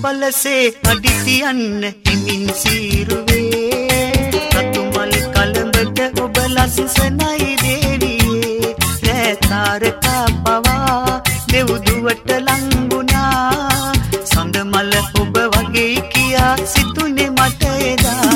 පලසේ අඩිතියන්න හිමින් සීරුවේ රතුමල් කළඹට ඔබ ලස්සනයි දේවියේ රැතාරකා පවා දෙව්දුවට ලංගුණා සඳමල ඔබ වගේ කියා සිතුනේ මට එදා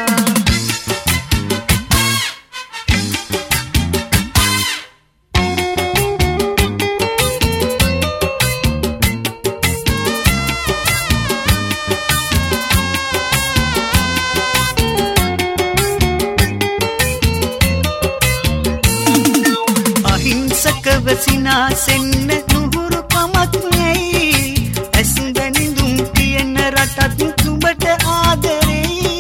සිනාසෙන්න නුහුරු කමක් නැයි ඇස් බැඳුම් තියෙන රටත් නුඹට ආදරෙයි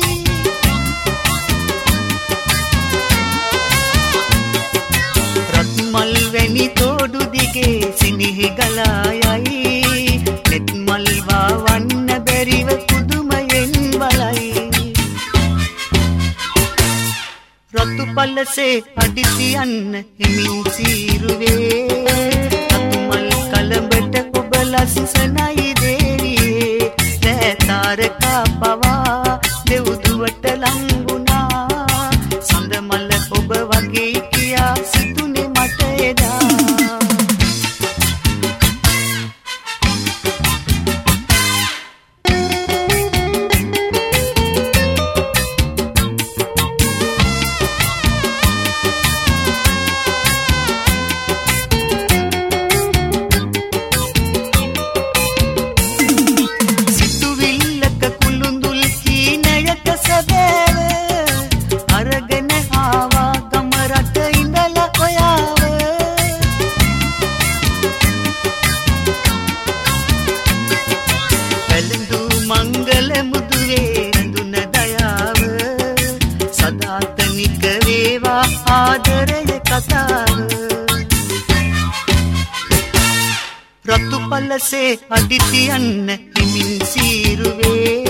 රත්මල් වැනි තෝඩු දිගේ සිනිහි ගලා යයි නෙත් මල් වවන්න බැරිව පුදුමයෙන් බලයි රතු පලසේ අඩිතියන්න හිමින් සීරුවේ රතුමල් කළඹට ඔබ ලස්සනයි දේවියේ රැතාරකා පවා දෙව්දුවට ලංගුණා සඳමල ඔබ වගේ කියා සිතුනේ මට එදා මංගල මුදුවේ රඳුන දයාව සදාතනික වේවා ආදරය කතාව රතු පලසේ අඩිතියන්න හිමින් සීරුවේ